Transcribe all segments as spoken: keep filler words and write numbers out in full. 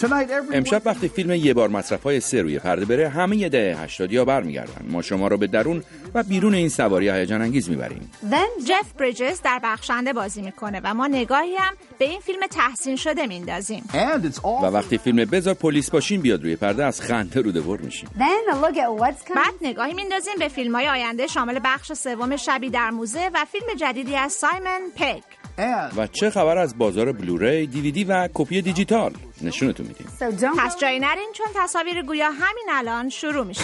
امشب وقتی فیلم یه بار مصرف‌های سه روی پرده بره، همه ی دهه هشتادیا برمیگردن. ما شما رو به درون و بیرون این سواری هیجان انگیز میبریم. جف بریجز در بخشنده بازی میکنه و ما نگاهی هم به این فیلم تحسین شده میندازیم. و وقتی فیلم بذار پلیس باشین بیاد روی پرده، از خنده روده بر میشیم. بعد نگاهی میندازیم به فیلم‌های آینده شامل بخش سوم شبی در موزه و فیلم جدیدی از سایمون پگ. و چه خبر از بازار بلوری، دیویدی و کپی دیجیتال؟ نشونتون میدیم. پس جایی نرین چون تصاویر گویا همین الان شروع میشه.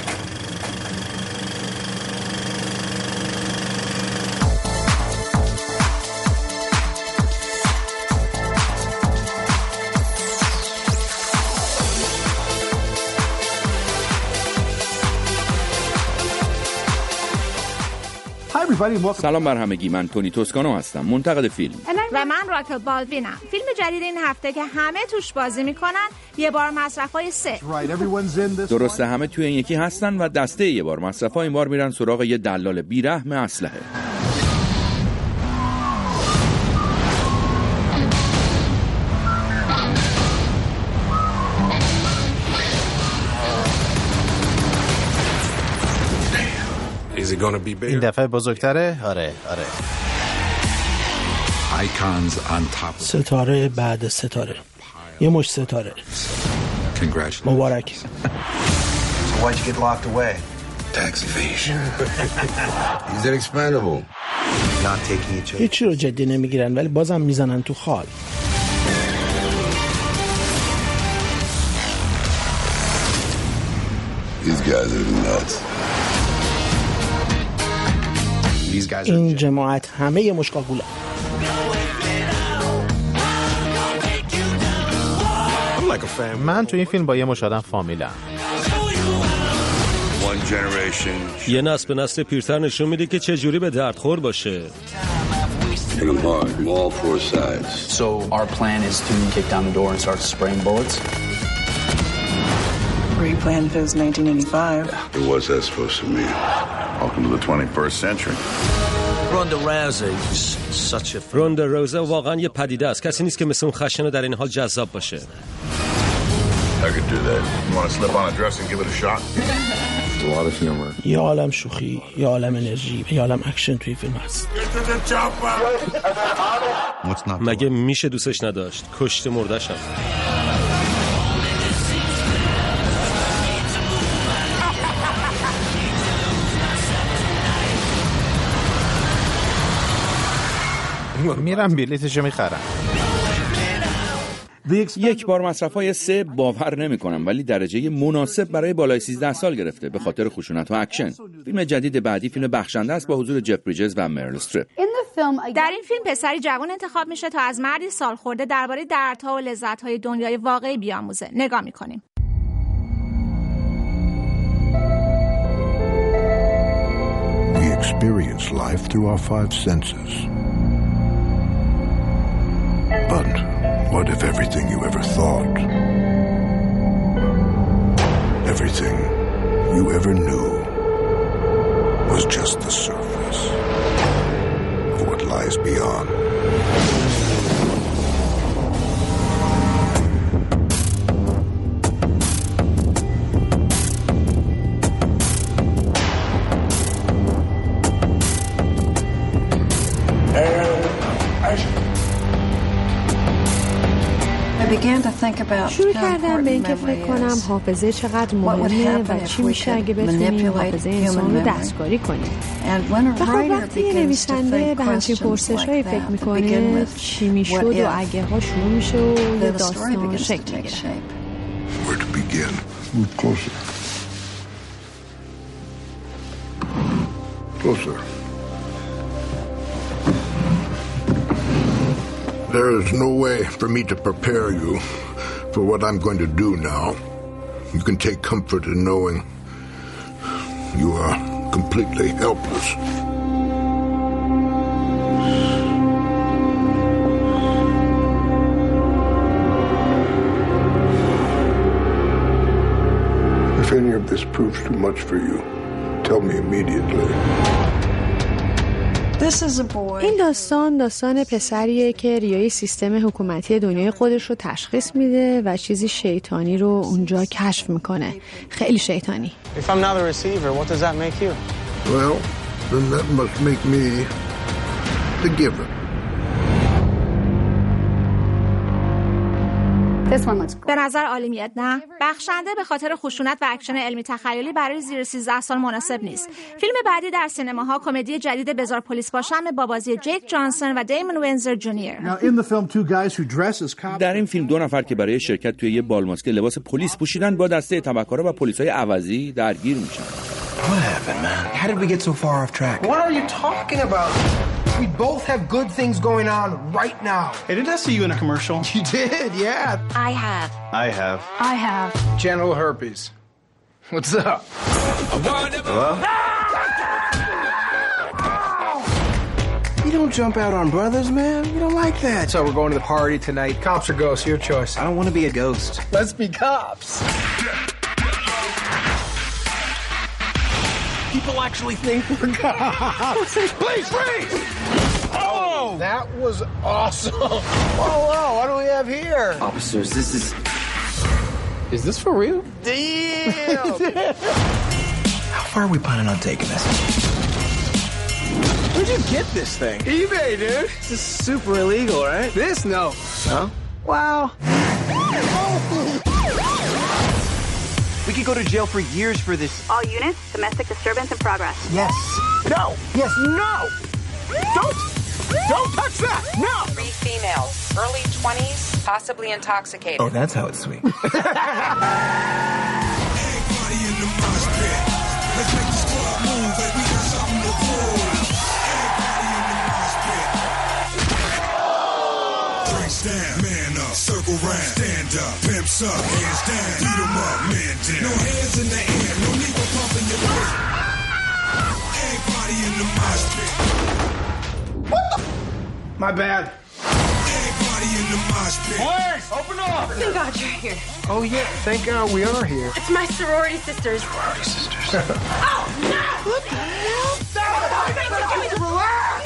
سلام بر همگی، من تونی توسکانو هستم، منتقد فیلم. و من راکل بالدوینم. فیلم جدید این هفته که همه توش بازی میکنن یه بار مصرفای سه. درسته، همه توی این یکی هستن و دسته یه بار مصرفا این بار میرن سراغ یه دلال بیرحم اسلحه. این دفعه بزرگتره؟ آره آره. ستاره بعد ستاره، یه مش ستاره. مبارک. هیچی رو جدی نمیگیرن ولی بازم میزنن تو خال. این جماعت همه یه مشکاگوله. من تو این فیلم با یه مش آدم فامیلم. یه نسل به نسل پیرتر نشون میده که چه جوری به درد خور باشه. So our plan is to kick down the door and start spraying bullets. Great plan if it was nineteen eighty-five. It was that supposed to mean? Welcome to the twenty-first century. Ronda Rousey is such a Ronda Rousey واقعا یه پدیده است. کسی نیست که مثل اون خشنه در این حال جذاب باشه. I could do that. You want to slip on a dress and give it a shot? A lot of humor. یه عالم شوخی، یه عالم انرژی، یه عالم اکشن توی فیلم هست. مگه میشه دوستش نداشت؟ کشته مردشم. میرم بلیتشو میخرم. یک بار مصرف‌های سه باور نمی‌کنم ولی درجه مناسب برای بالای سیزده سال گرفته به خاطر خشونت و اکشن. فیلم جدید بعدی فیلم بخشنده است با حضور جف بریجز و مریل استریپ. در این فیلم پسری جوان انتخاب میشه تا از مردی سالخورده درباره دردها و لذت‌های دنیای واقعی بیاموزه. نگاه می‌کنیم. We experience life through our five senses. But what if everything you ever thought, everything you ever knew, was just the surface of what lies beyond? شروع کردم به اینکه فکر کنم حافظه چقدر مهمه و چی میشه اگه بتونیم حافظه انسان رو دستکاری کنیم. و خب وقتی یه نویسنده به همچین پرسش‌هایی فکر میکنه چی میشد و اگه ها شروع میشه و یه داستان شکل میگیره. Where to begin? Move closer. Closer. There is no way for me to prepare you for what I'm going to do now. You can take comfort in knowing you are completely helpless. If any of this proves too much for you, tell me immediately. این داستان داستان پسریه که ریای سیستم حکومتی دنیای خودش رو تشخیص میده و چیزی شیطانی رو اونجا کشف میکنه. خیلی شیطانی. If I'm now the receiver, what does that make you? Well, then that must make me the giver. به نظر عالی میاد نه؟ بخشنده به خاطر خشونت و اکشن علمی تخیلی برای زیر سیزده سال مناسب نیست. فیلم بعدی در سینماها کمدی جدید بزار پلیس باشم با بازی جیک جانسون و دیمون وینزر جونیور. در این فیلم دو نفر که برای شرکت توی یه بالماسک لباس پلیس پوشیدن با دسته تبهکارا و پلیسای عوضی درگیر میشن. What happened, man? How did we get so far off track? What are you talking about? We both have good things going on right now. Hey, did I see you in a commercial? You did, yeah. I have. I have. I have. Genital herpes. What's up? Hello? You don't jump out on brothers, man. You don't like that. So we're going to the party tonight. Cops or ghosts, your choice. I don't want to be a ghost. Let's be cops. People actually think we're cops. Please freeze! Oh, that was awesome. Whoa, whoa, what do we have here? Officers, this is... Is this for real? Damn! How far are we planning on taking this? Where'd you get this thing? eBay, dude. This is super illegal, right? This, no. Huh? Wow. We could go to jail for years for this. All units, domestic disturbance in progress. Yes. No. Yes, no. Don't. Don't touch that. No. Three females, early twenties, possibly intoxicated. Oh, that's how it's sweet. Stand, man up, circle round, stand up, pimps up, hands down, beat 'em up, man down. No hands in the air, no need for pumping your fist. Everybody in the mosh pit. What the? My bad. Everybody in the mosh pit. Boys, open up. Thank God you're here. Oh yeah, thank God we are here. It's my sorority sisters. Sorority sisters. Oh, no! What the hell? Stop! Relax!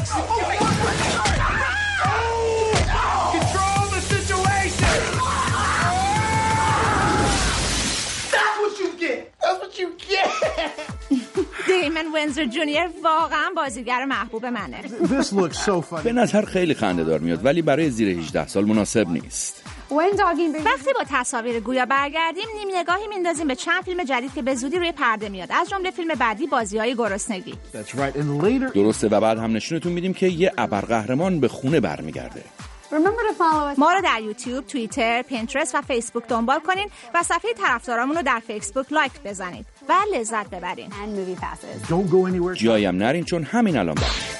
Control the situation! That's what you get! That's what you get! دیمون وینزر جونیور واقعا بازیگر محبوب منه. This looks so funny. به نظر خیلی خنده‌دار میاد ولی برای زیر هجده سال مناسب نیست. وقتی با تصاویر گویا برگردیم نیم نگاهی میندازیم به چند فیلم جدید که به زودی روی پرده میاد، از جمله فیلم بعدی بازی‌های گرسنگی. درسته و بعد هم نشونتون میدیم که یه ابرقهرمان به خونه برمیگرده. ما رو در یوتیوب، توییتر، پینترست و فیسبوک دنبال کنین و صفحه طرفدارامون رو در فیسبوک لایک بزنید و لذت ببرین. جایم نرین چون همین الان بریم.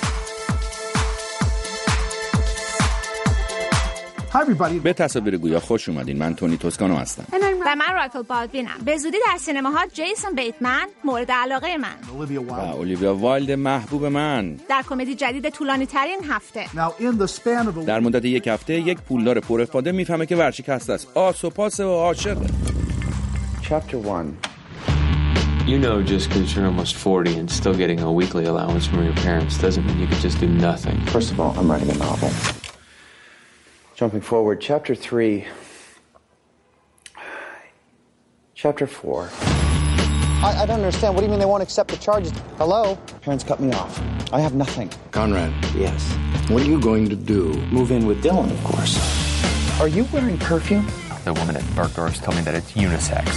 به تصاویر گویا خوش اومدین. من تونی توسکانو هستم و من رایفل بالدوینم. به زودی در سینماها جیسون بیتمن مورد علاقه من و اولیویا وایلد محبوب من در کمدی جدید طولانی ترین هفته. در مدت یک هفته یک پولدار پرافاده میفهمه که ورشکسته است، آس و پاس و عاشقه. Chapter one. You know, just because you're almost forty and still getting a weekly allowance from your parents doesn't mean you could just do nothing. First of all, I'm writing a novel. Jumping forward, chapter three. Chapter four. I, I don't understand. What do you mean they won't accept the charges? Hello? Parents cut me off. I have nothing. Conrad. Yes. What are you going to do? Move in with Dylan, of course. Are you wearing perfume? The woman at Bergdorf's told me that it's unisex.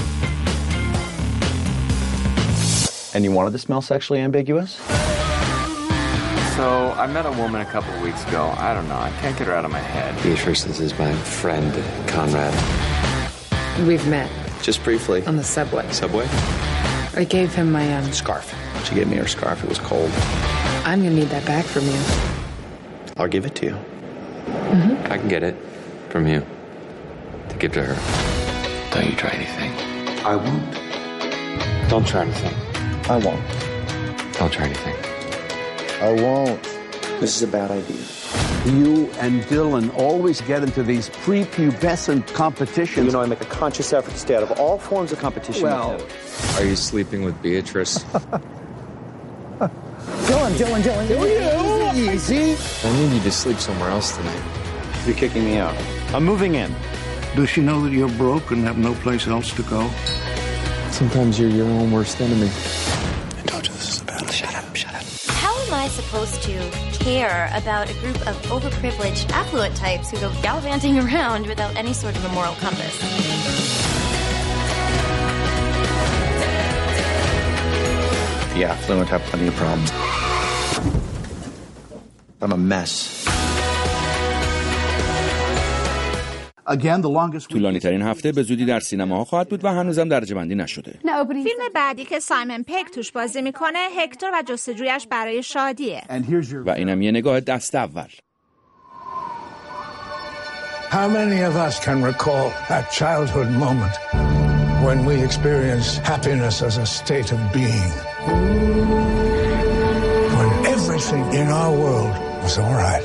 And you wanted to smell sexually ambiguous? So, I met a woman a couple of weeks ago. I don't know. I can't get her out of my head. Beatrice, this is my friend, Conrad. We've met. Just briefly. On the subway. Subway? I gave him my, um... scarf. She gave me her scarf. It was cold. I'm gonna need that back from you. I'll give it to you. Mm-hmm. I can get it from you to give to her. Don't you try anything. I won't. Don't try anything. I won't. Don't try anything. I won't. This is a bad idea. You and Dylan always get into these prepubescent competitions. You know, I make a conscious effort to stay out of all forms of competition. Well, are you sleeping with Beatrice? Dylan, Dylan, Dylan. Easy, easy. I need you to sleep somewhere else tonight. You're kicking me out. I'm moving in. Does she know that you're broke and have no place else to go? Sometimes you're your own worst enemy. I told you this is a battle. Shut up, shut up. How am I supposed to care about a group of overprivileged, affluent types who go gallivanting around without any sort of a moral compass? The affluent have plenty of problems. I'm a mess. Again, the longest طولانی ترین هفته به زودی در سینماها خواهد بود و هنوزم درجه بندی نشده. فیلم بعدی که سایمن پگ توش بازی میکنه هکتور و جستجویش برای شادیه. و اینم یه نگاه دست اول. How many of us can recall that childhood moment when we experienced happiness as a state of being? When everything in our world was all right.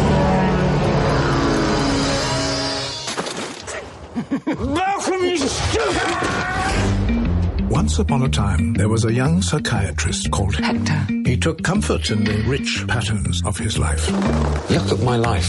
Malcolm, you stupid! Once upon a time, there was a young psychiatrist called Hector. He took comfort in the rich patterns of his life. Look at my life.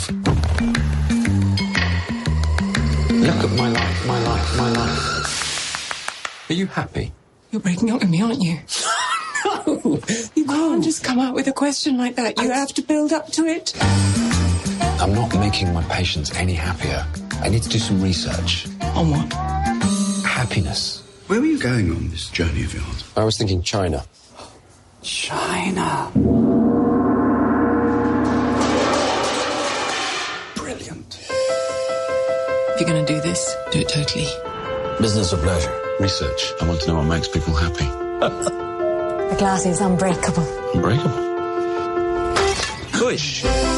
Look at my life, my life, my life. Are you happy? You're breaking up with me, aren't you? No! You can't just come out with a question like that. You have to build up to it. I'm not making my patients any happier. I need to do some research. On what? Happiness. Where were you going on this journey of yours? I was thinking China. China. Brilliant. If you're going to do this, do it totally. Business or pleasure? Research. I want to know what makes people happy. The glass is unbreakable. Unbreakable? Push.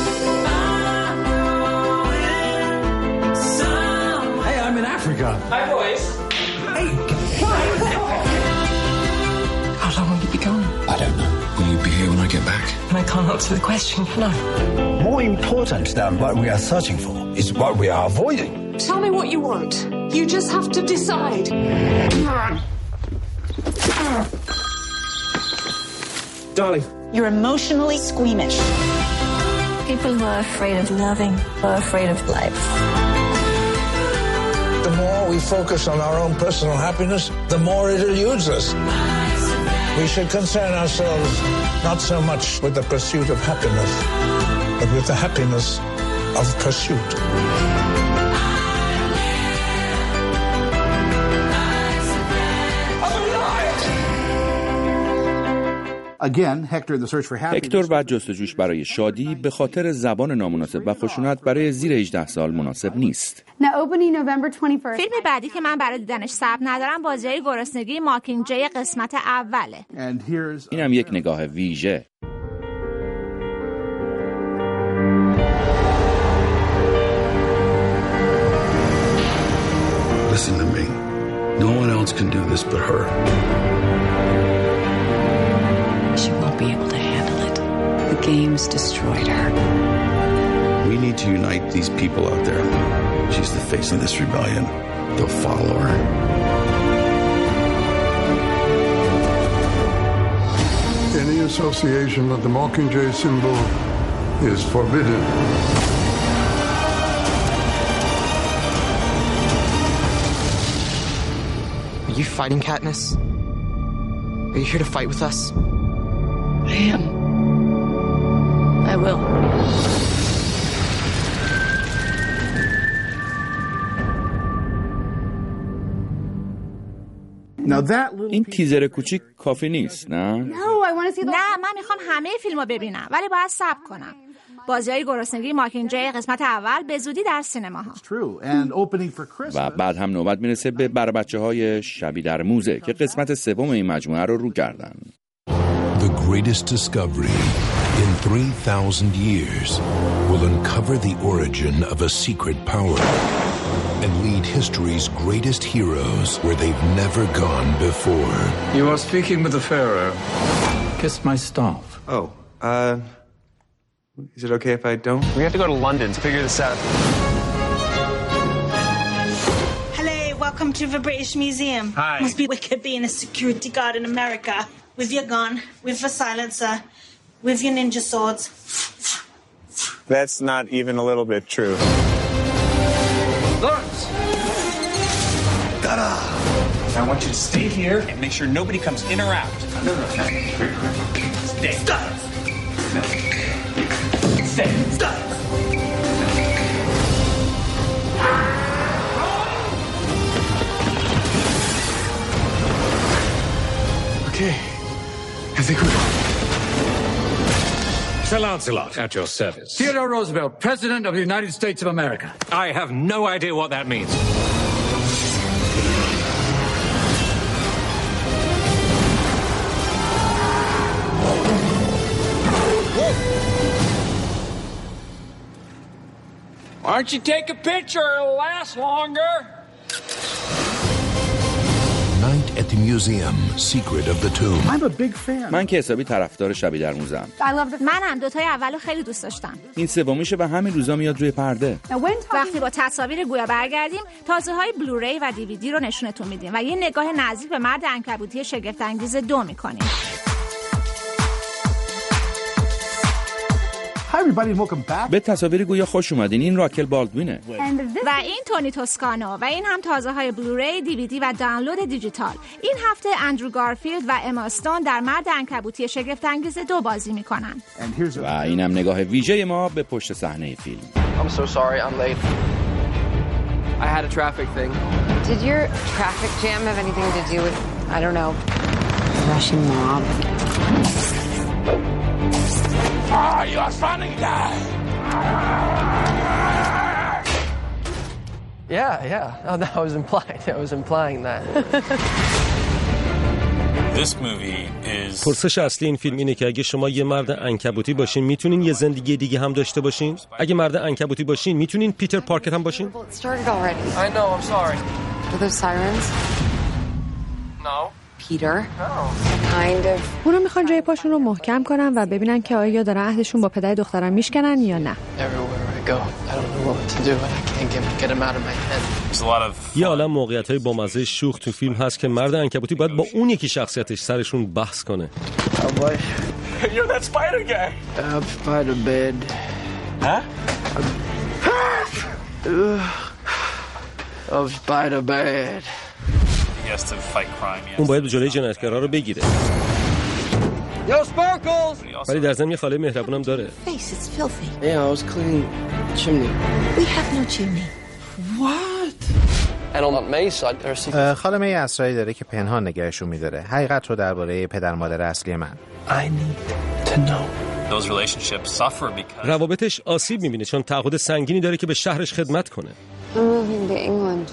Hey, I'm in Africa. Hi, boys. Hey, How long will you be gone? I don't know. Will you be here when I get back? And I can't answer the question, can I? more important than what we are searching for is what we are avoiding. Tell me what you want. You just have to decide. Darling. You're emotionally squeamish. People who are afraid of loving are afraid of life. The more we focus on our own personal happiness, the more it eludes us. We should concern ourselves not so much with the pursuit of happiness, but with the happiness of pursuit. Again, Hector, the search for happiness. هکتور و جستجوش برای شادی به خاطر زبان نامناسب و خشونت برای زیر هجده سال مناسب نیست. فیلم بعدی که من برای دیدنش صبر ندارم بازیای گرسنگی ماکینگ جی قسمت اوله. اینم یک نگاه ویژه. Listen to me. No one else can do this but her. She won't be able to handle it. The game's destroyed her. We need to unite these people out there. She's the face of this rebellion. They'll follow her. Any association with the Mockingjay symbol is forbidden. Are you fighting, Katniss? Are you here to fight with us? I am. I will. این تیزر کوچیک کافی نیست، نه؟ نه، من میخوام همه فیلمو ببینم، ولی باید صبر کنم. بازیای گرسنگی ماکینگ جی قسمت اول به زودی در سینماها. و بعد هم نوبت میرسه به بر بچه‌های شبی در موزه که قسمت سوم این مجموعه رو رو کردن. The greatest discovery in three thousand years will uncover the origin of a secret power and lead history's greatest heroes where they've never gone before. You are speaking with the Pharaoh. Kiss my staff. Oh, uh... is it okay if I don't? We have to go to London to figure this out. Hello, welcome to the British Museum. Hi. Must be wicked being a security guard in America. With your gun, with a silencer, with your ninja swords. That's not even a little bit true. Lawrence! Ta-da! I want you to stay here and make sure nobody comes in or out. No, no, no. Stay. Stop! No. Stay. Stop! Okay. I think we're going. Sir Lancelot, at your service. Theodore Roosevelt, President of the United States of America. I have no idea what that means. Why don't you take a picture? It'll last longer. Night at the Museum, Secret of the Tomb. I'm a big fan. من که حسابی طرفدار شبی در موزه‌ام. منم دوتای اولو خیلی دوست داشتم. این سومیشه و همین روزا میاد روی پرده. وقتی با تصاویر گویا برگردیم، تازه‌های بلوری و دیویدی رو نشونتون میدیم و یه نگاه نظیر به مرد عنکبوتی شگفت انگیز دو میکنیم. به تصاویر گویا خوش اومدین. این راکل بالدوینه و این تونی توسکانو و این هم تازه های بلوری، دیویدی و دانلود دیجیتال. این هفته اندرو گارفیلد و اما استون در مرد عنکبوتی شگفت انگیز دو بازی میکنن. و این هم نگاه ویژه ما به پشت صحنه فیلم. I'm so sorry I'm late. I had a traffic thing. Did your traffic jam have anything to do with, I don't know, Russian mob? Ah, you are funny guy. Yeah, yeah. Oh, that was implied. I was implying that. This movie is پرسش اصلی این فیلم اینه که اگه شما یه مرد عنکبوتی باشین میتونین یه زندگی دیگه هم داشته باشین؟ اگه مرد عنکبوتی باشین میتونین پیتر پارکر هم باشین؟ It started already. I know, I'm sorry. Are those sirens? No. Peter? Kind of. اونا میخوان جای پاشون رو محکم کنن و ببینن که آیا دارن عهدشون با پدر دخترم میشکنن یا نه. Everywhere I go, I don't know what to do and I can't get, get him out of my head. There's a lot of یه عالم موقعیت‌های بامزه شوخ تو فیلم هست که مرد عنکبوتی باید با اون یکی شخصیتش سرشون بحث کنه. Oh boy. You're that spider guy. Up spider bed. Huh? Of spider bed. He has to fight crime. اون باید جلوی جنایتکارا رو بگیره. Yo, Sparkles! ولی در ضمن یه خاله مهربونم داره. Face, it's filthy. Yeah, I was cleaning the chimney. We have no chimney. What? And on May's side, there's some... خاله می اسراری داره که پنهان نگهشون می‌داره. حقیقت رو درباره پدر مادر اصلی من. I need to know. Those relationships suffer because روابطش آسیب می‌بینه چون تعهد سنگینی داره که به شهرش خدمت کنه. I'm moving to England.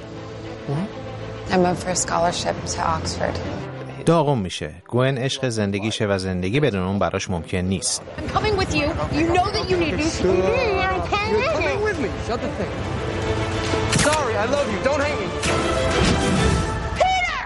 I moved for a scholarship to Oxford. داغون میشه. گوئن عشق زندگیشه و زندگی بدون اون براش ممکن نیست. I'm coming with you. You know that you need to. You're coming with me. Shut the thing. Sorry, I love you. Don't hate me. Peter!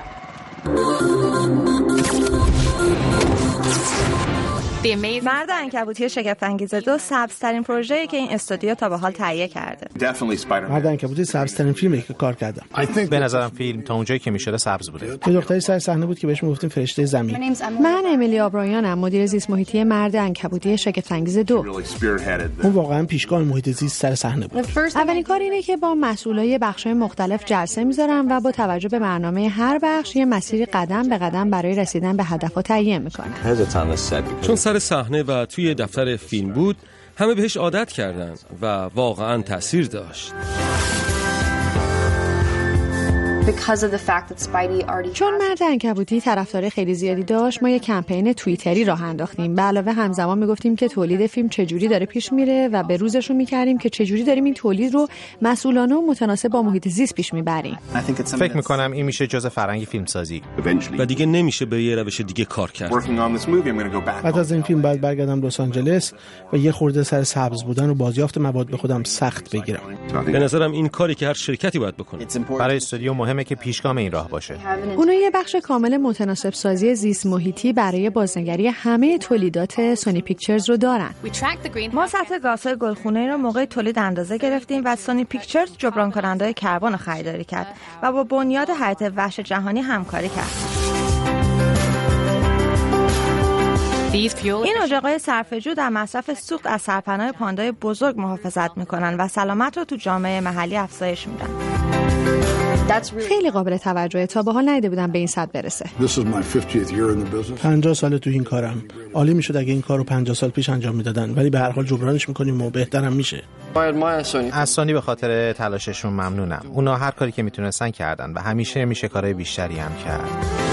مرد عنکبوتی شگفت انگیز دو سبزترین پروژه‌ای که این استودیو تا به حال تهیه کرده. مرد عنکبوتی سبزترین فیلمی که کار کردم. به نظرم فیلم تا اونجایی که میشده سبز بوده. یه دختری سر صحنه بود که بهش میگفتیم فرشته زمین. من امیلی آبرایانم، مدیر زیست محیطی مرد عنکبوتی شگفت انگیز دو. اون واقعا پیشگاه محیط زیست سر صحنه بود. اولین کار اینه که با مسئولای بخش‌های مختلف جلسه میذارن و با توجه به برنامه هر بخش یه مسیری قدم به قدم برای رسیدن به هدف‌ها تعیین میکنن. چون سر صحنه و توی دفتر فیلم بود، همه بهش عادت کردن و واقعا تأثیر داشت. چون مرد عنکبوتی طرفدار خیلی زیادی داشت، ما یه کمپین توییتری راه انداختیم. به علاوه همزمان میگفتیم که تولید فیلم چجوری داره پیش میره و به روزشون میکردیم که چجوری داریم این تولید رو مسئولانه و متناسب با محیط زیست پیش میبریم. فکر میکنم این میشه جزء فرهنگ فیلمسازی و دیگه نمیشه به یه روش دیگه کار کرد. بعد از این فیلم باید برگردم لس آنجلس و یه خورده سر سبز بودن و بازیافت مواد به خودم سخت بگیرم. به نظرم این کاری که هر شرکتی باید بکنه. برای استودیو مهمه که پیشگام این راه باشه. اونا یه بخش کامل متناسب سازی زیست محیطی برای بازنگری همه تولیدات سونی پیکچرز رو دارن. ما سطح گازهای گلخونه رو موقع تولید اندازه گرفتیم و سونی پیکچرز جبران کننده کربن رو خریداری کرد و با بنیاد هیئت وحش جهانی همکاری کرد. این اجاق‌های صرفه‌جو در مصرف سوخت از سرپناه پاندای بزرگ محافظت میکنن و سلامت رو تو جامعه محلی افزایش میدن. خیلی قابل توجهه، تا به حال ندیده بودم به این سطح برسه. پنجاه سال تو این کارم. عالی میشد اگه این کارو پنجاه سال پیش انجام میدادن، ولی به هر حال جبرانش میکنیم و بهترم میشه. از سونی به خاطر تلاششون ممنونم. اونا هر کاری که میتونستن کردن و همیشه میشه کارهای بیشتری هم کرد.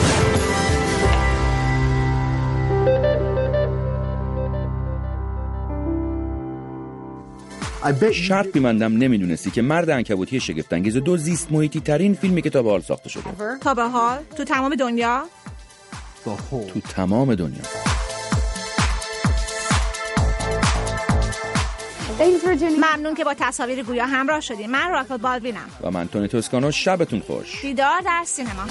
شرط می‌بندم نمیدونستی که مرد عنکبوتی شگفت‌انگیز دو زیست محیطی ترین فیلمی که تا به حال ساخته شده. تا به حال؟ تو تمام دنیا؟ تو تمام دنیا. ممنون که با تصاویر گویا همراه شدیم. من راکل بالوینم و من تونی توسکانو. شبتون خوش. دیدار در سینماها.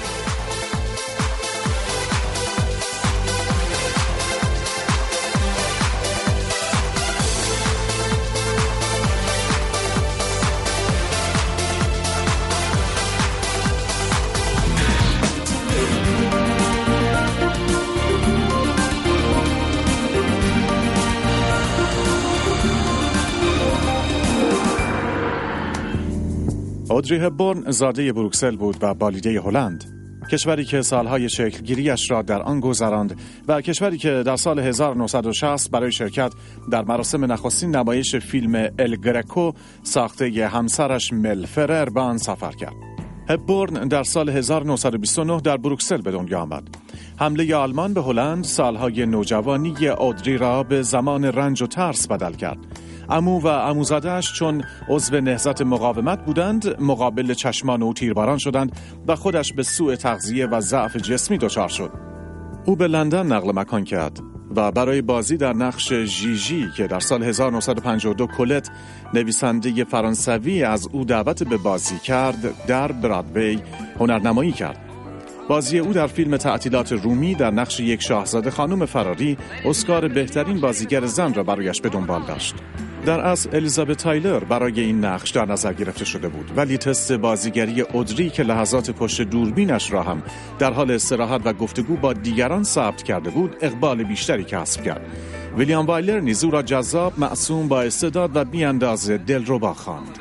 اودری هپبورن زاده بروکسل بود و بالیده هلند، کشوری که سالهای شکلگیریش را در آن گذراند و کشوری که در سال هزار و نهصد و شصت برای شرکت در مراسم نخستین نمایش فیلم ال گرکو ساخته همسرش مل فرر به آن سفر کرد. هپبورن در سال هزار و نهصد و بیست و نه در بروکسل به دنیا آمد. حمله آلمان به هلند سالهای نوجوانی اودری را به زمان رنج و ترس بدل کرد. عمو و عموزاده‌اش چون عضو نهضت مقاومت بودند مقابل چشمان او تیرباران شدند و خودش به سوء تغذیه و ضعف جسمی دچار شد. او به لندن نقل مکان کرد و برای بازی در نقش ژیژی که در سال هزار و نهصد و پنجاه و دو کولت نویسنده فرانسوی از او دعوت به بازی کرد در برادوی هنرنمایی کرد. بازی او در فیلم تعطیلات رومی در نقش یک شاهزاده خانم فراری اسکار بهترین بازیگر زن را برایش به دنبال داشت. در اصل الیزابت تایلر برای این نقش در نظر گرفته شده بود، ولی تست بازیگری اودری که لحظات پشت دوربینش را هم در حال استراحت و گفتگو با دیگران ثبت کرده بود اقبال بیشتری کسب کرد. ویلیام وایلر نیز او را جذاب، معصوم، با استعداد و بی اندازه دلربا خواند.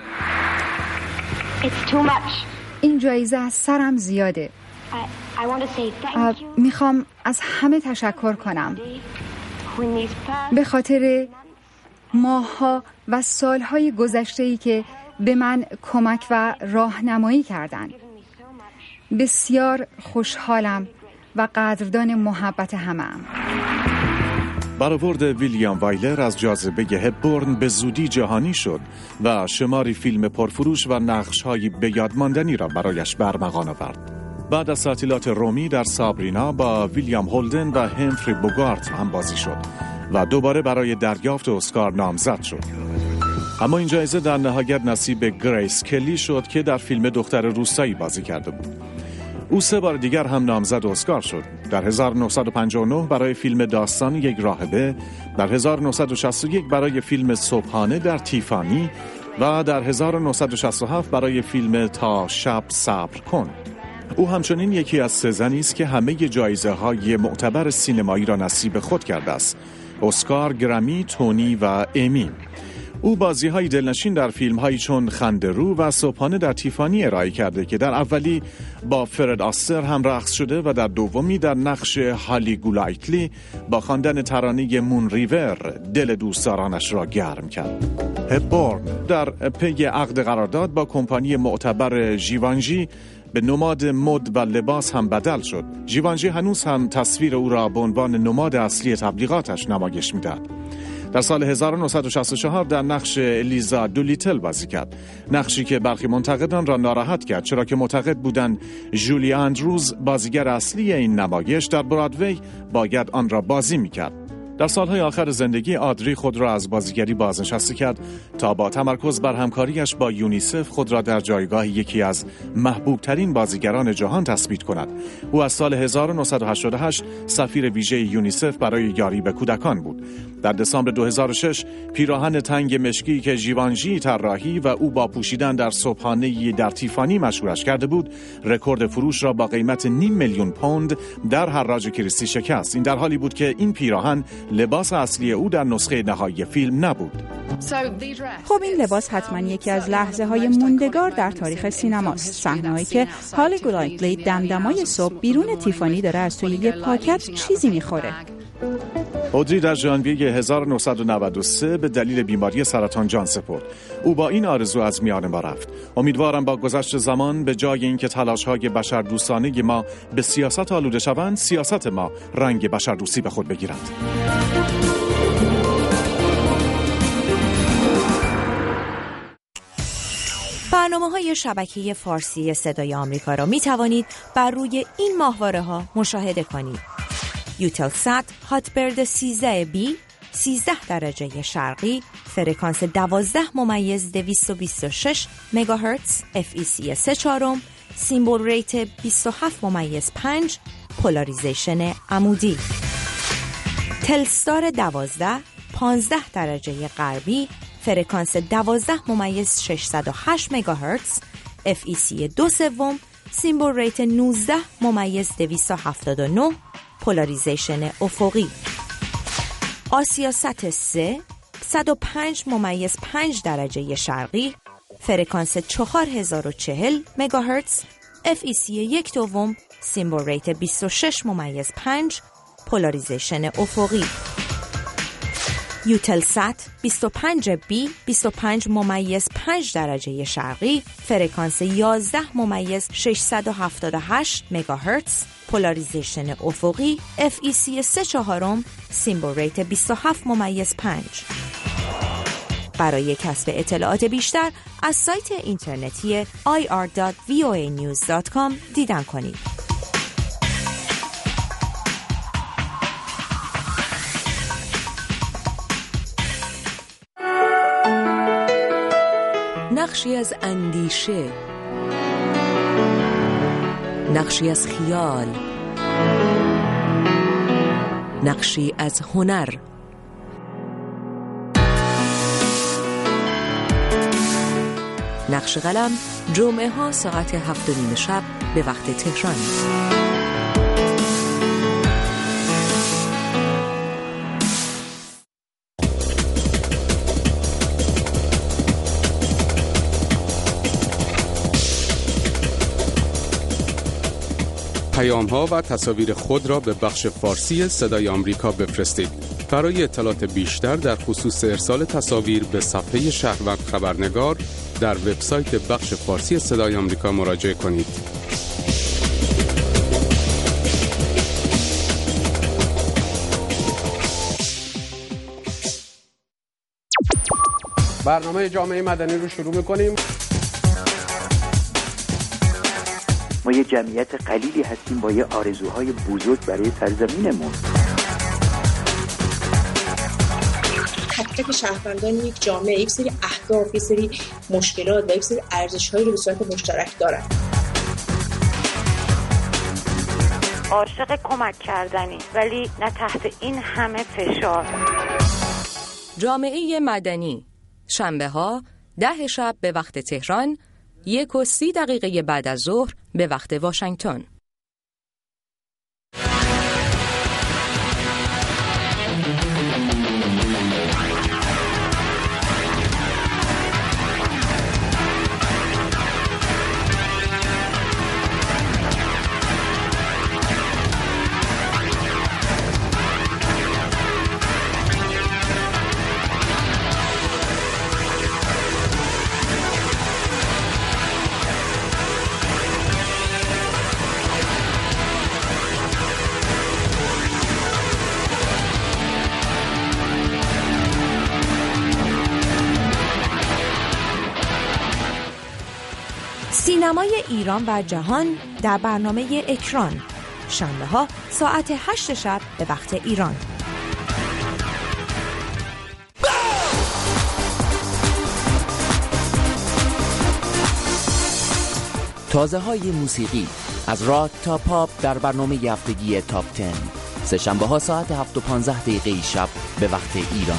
این جایزه از سرم زیاده. میخوام از همه تشکر کنم به خاطر ماه‌ها و سالهای گذشته‌ای که به من کمک و راهنمایی کردند. بسیار خوشحالم و قدردان محبت همه‌ام. برآورد ویلیام وایلر از جاذبه هپبورن به زودی جهانی شد و شماری فیلم پرفروش و نقش‌های بیادماندنی را برایش برمغان آورد. بعد از تعطیلات رومی در سابرینا با ویلیام هولدن و همفری بوگارت هم بازی شد و دوباره برای دریافت اسکار نامزد شد. اما این جایزه در نهایت نصیب گریس کلی شد که در فیلم دختر روستایی بازی کرده بود. او سه بار دیگر هم نامزد اسکار شد. در هزار و نهصد و پنجاه و نه برای فیلم داستان یک راهبه، در هزار و نهصد و شصت و یک برای فیلم صبحانه در تیفانی و در هزار و نهصد و شصت و هفت برای فیلم تا شب صبر کن. او همچنین یکی از سه زنی است که همه جایزه های معتبر سینمایی را نصیب خود کرده است: اسکار، گرمی، تونی و امی. او بازی های دلنشین در فیلم هایی چون خنده‌رو و صبحانه در تیفانی ارائه کرده که در اولی با فرد آستر هم رقص شده و در دومی در نقش هالی گولایتلی با خواندن ترانه مون ریور دل دوستدارانش را گرم کرد. هپبورن در پی عقد قرارداد با کمپانی معتبر ژیوانژی به نماد مد و لباس هم بدل شد. ژیوانژی هنوز هم تصویر او را به عنوان نماد اصلی تبلیغاتش نمایش میداد. در سال هزار و نهصد و شصت و چهار در نقش لیزا دولیتل بازی کرد، نقشی که برخی منتقدان را ناراحت کرد، چرا که معتقد بودند جولی اندروز بازیگر اصلی این نمایش در برادوی باید آن را بازی میکرد. در سالهای آخر زندگی آدری خود را از بازیگری بازنشسته کرد تا با تمرکز بر همکاریش با یونیسف خود را در جایگاه یکی از محبوب ترین بازیگران جهان تثبیت کند. او از سال هزار و نهصد و هشتاد و هشت سفیر ویژه یونیسف برای یاری به کودکان بود. در دسامبر دو هزار و شش پیراهن تنگ مشکی که ژیوانژی طراحی و او با پوشیدن در صبحانه‌ای در تیفانی مشهورش کرده بود، رکورد فروش را با قیمت نیم میلیون پوند در حراج کریستی شکست. این در حالی بود که این پیراهن لباس اصلی او در نسخه نهایی فیلم نبود. خب این لباس حتما یکی از لحظه های موندگار در تاریخ سینماست. صحنه‌ای که هالی گودلایتلی دمدمای صبح بیرون تیفانی داره از توی یه پاکت چیزی میخوره. اودری در ژانویه هزار و نهصد و نود و سه به دلیل بیماری سرطان جان سپرد. او با این آرزو از میان ما رفت. امیدوارم با گذشت زمان به جای اینکه تلاش‌های بشردوستانه ما به سیاست آلوده شوند، سیاست ما رنگ بشردوستی به خود بگیرد. برنامه‌های شبکه فارسی صدای آمریکا را می توانید بر روی این ماهواره‌ها مشاهده کنید: یوتلسات هاتبرد سیزده بی سیزده درجه شرقی، فرکانس دوازده ممیز دویست و بیست و شش مگاهرتز، اف ای سی سه چهارم، سیمبل ریت بیست و هفت ممیز پنج، پولاریزیشن عمودی. تلستار دوازده پانزده درجه غربی، فرکانس دوازده ممیز ششصد و هشت مگاهرتز، اف ای سی دو سوم، سیمبل ریت نوزده ممیز دویست و هفتاد و نه، پولاریزیشن افقی. آسیاست سه صد و پنج ممیز پنج درجه شرقی، فرکانس چهار هزار و چهل مگاهرتز، اف ای سی یک دوم، سیمبل ریت بیست و شش ممیز پنج، پولاریزیشن افقی. یوتلسات بیست و پنج بی بیست و پنج ممیز پنج درجه شرقی، فرکانس یازده ممیز ششصد و هفتاد و هشت مگاهرتز، پولاریزیشن افقی، اف ای سی سه چهارم، سیمبل ریت بیست و هفت ممیز پنج. برای کسب اطلاعات بیشتر از سایت اینترنتی آی آر دات وی او ای نیوز دات کام دیدن کنید. نقشی از اندیشه، نقشی از خیال، نقشی از هنر. نقش قلم جمعه ها ساعت هفت و نیم شب به وقت تهران. پیام‌ها و تصاویر خود را به بخش فارسی صدای آمریکا بفرستید. برای اطلاعات بیشتر در خصوص ارسال تصاویر به صفحه شهروند خبرنگار در وبسایت بخش فارسی صدای آمریکا مراجعه کنید. برنامه جامعه مدنی رو شروع می‌کنیم. ما یه جمعیت قلیلی هستیم با یه آرزوهای بزرگ برای سرزمینمون. تک تک شهروندان یک جامعه یک سری اهداف، یک سری مشکلات و یک سری ارزش‌هایی رو به صورت مشترک دارن. عاشق کمک کردنی ولی نه تحت این همه فشار. جامعه مدنی شنبه ها ده شب به وقت تهران، یک و سی دقیقه بعد از ظهر به وقت واشنگتن. سینمای ایران و جهان در برنامه اکران، شنبه ها ساعت هشت شب به وقت ایران. تازه های موسیقی از راک تا پاپ در برنامه هفتگی تاپ ده. سه شنبه ها ساعت هفت و پانزده دقیقه شب به وقت ایران.